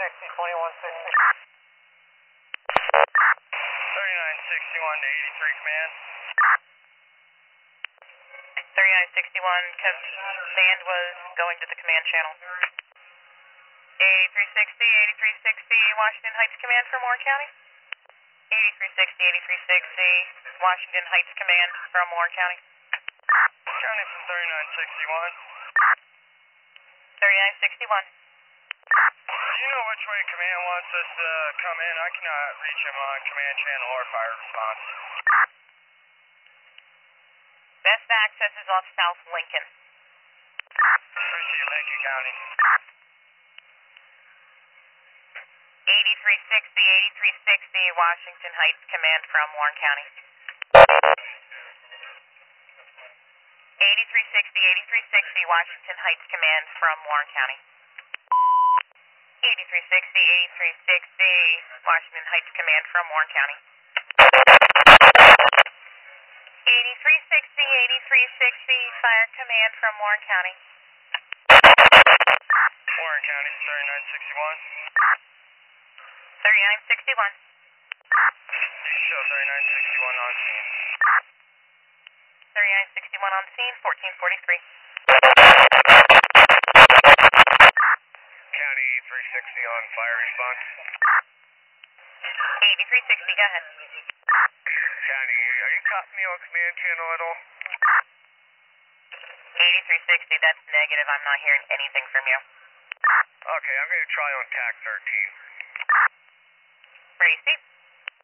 2160. 3961 to 83 command. 3961, command was going to the command channel. 8360, Washington Heights Command from Warren County. 8360, Washington Heights Command from Warren County. County from 3961. 3961. Do you know which way command wants us to come in? I cannot reach him on command channel or fire response. Best access is off South Lincoln. Appreciate it. Thank you, County. 8360, Washington Heights Command from Warren County. 8360, Washington Heights Command from Warren County. 8360, Washington Heights Command from Warren County. 8360, Fire Command from Warren County. Warren County, 3961. 3961. Show 3961 on scene. 3961 on scene, 1443. County 360 on fire response. 8360, go ahead. County, are you copying me on command channel at all? 8360, that's negative. I'm not hearing anything from you. Okay, I'm going to try on TAC 13. Receive.